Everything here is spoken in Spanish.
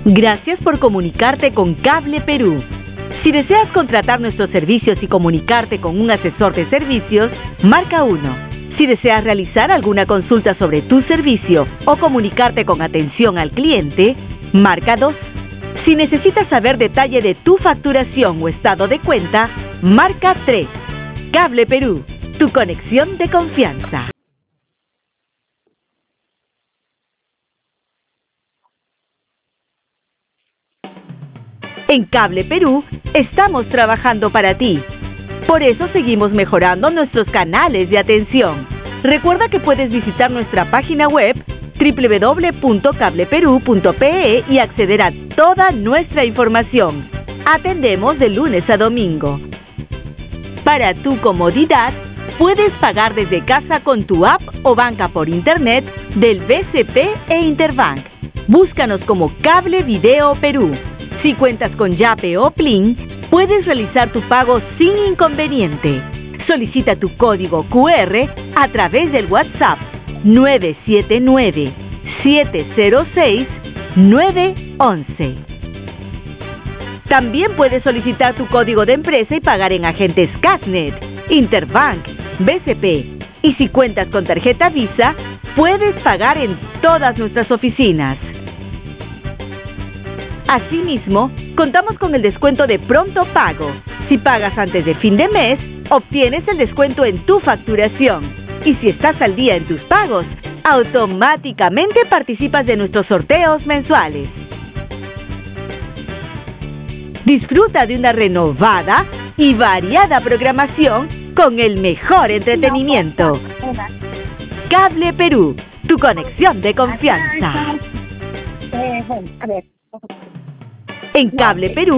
Gracias por comunicarte con Cable Perú. Si deseas contratar nuestros servicios y comunicarte con un asesor de servicios, marca 1. Si deseas realizar alguna consulta sobre tu servicio o comunicarte con atención al cliente, marca 2. Si necesitas saber detalle de tu facturación o estado de cuenta, marca 3. Cable Perú, tu conexión de confianza. En Cable Perú estamos trabajando para ti. Por eso seguimos mejorando nuestros canales de atención. Recuerda que puedes visitar nuestra página web www.cableperú.pe y acceder a toda nuestra información. Atendemos de lunes a domingo. Para tu comodidad, puedes pagar desde casa con tu app o banca por internet del BCP e Interbank. Búscanos como Cable Video Perú. Si cuentas con Yape o Plin, puedes realizar tu pago sin inconveniente. Solicita tu código QR a través del WhatsApp 979-706-911. También puedes solicitar tu código de empresa y pagar en agentes Casnet, Interbank, BCP. Y si cuentas con tarjeta Visa, puedes pagar en todas nuestras oficinas. Asimismo, contamos con el descuento de pronto pago. Si pagas antes de fin de mes, obtienes el descuento en tu facturación. Y si estás al día en tus pagos, automáticamente participas de nuestros sorteos mensuales. Disfruta de una renovada y variada programación con el mejor entretenimiento. Cable Perú, tu conexión de confianza. En Cable Perú